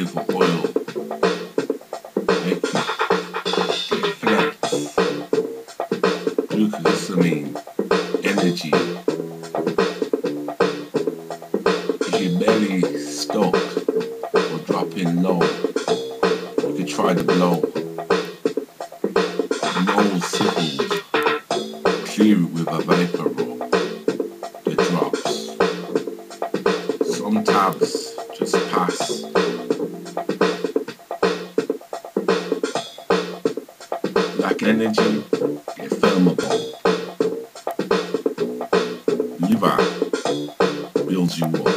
olive oil make you get flex, glucosamine, energy. If your belly stuck or dropping low, you could try the blow. Nose sickles, clear it with a vapor roll. The drops. Some tabs just pass. Lack energy, get firmable. Liver builds you up.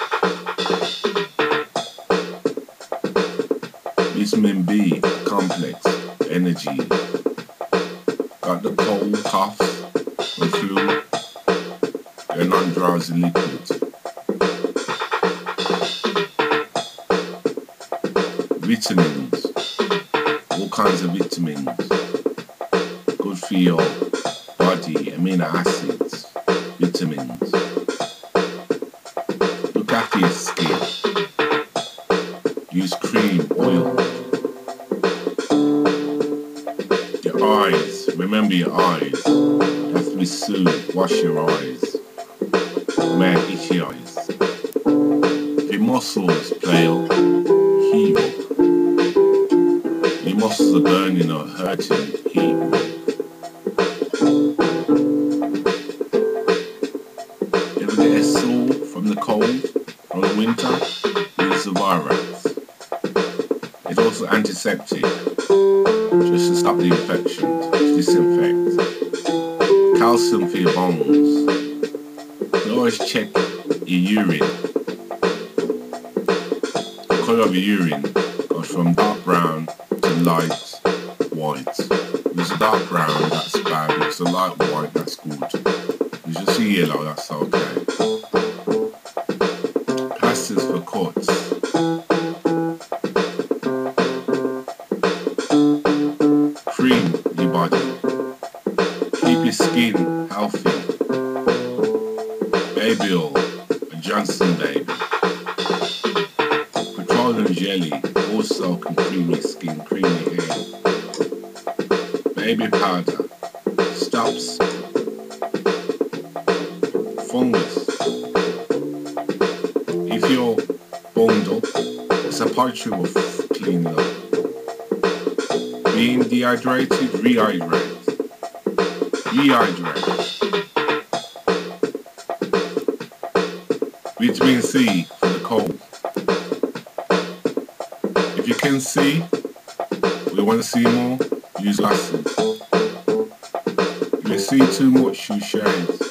Vitamin B complex, energy. Got the cold, coughs, and flu. They're non-drowsy liquid. Vitamins, all kinds of vitamins. Good for your body, amino acids, vitamins. Look after your skin. Use cream, oil. Your eyes, remember your eyes. You have to be soothed, wash your eyes. Man, itchy eyes. If your muscles play up, heat up. Your muscles are burning or hurting, heat up. You ever get a sore from the cold, from the winter? Use the Virax. It's also antiseptic, just to stop the infections, to disinfect. Calcium for your bones. You always check your urine. The colour of your urine goes from dark brown to light white. If it's a dark brown, that's bad. If it's a light white, that's good. If you just see yellow, that's okay. Plasters for cuts. Cream your body. Keep your skin healthy. Baby oil, a Johnson baby. Petroleum jelly also can cream your skin, cream your hair. Baby powder stops fungus. If you're boned up, it's a part of cleaning up. Being dehydrated, rehydrate. Rehydrate. Vitamin C for the cold. If you can see, or you want to see more, use glasses. If you see too much, use shades.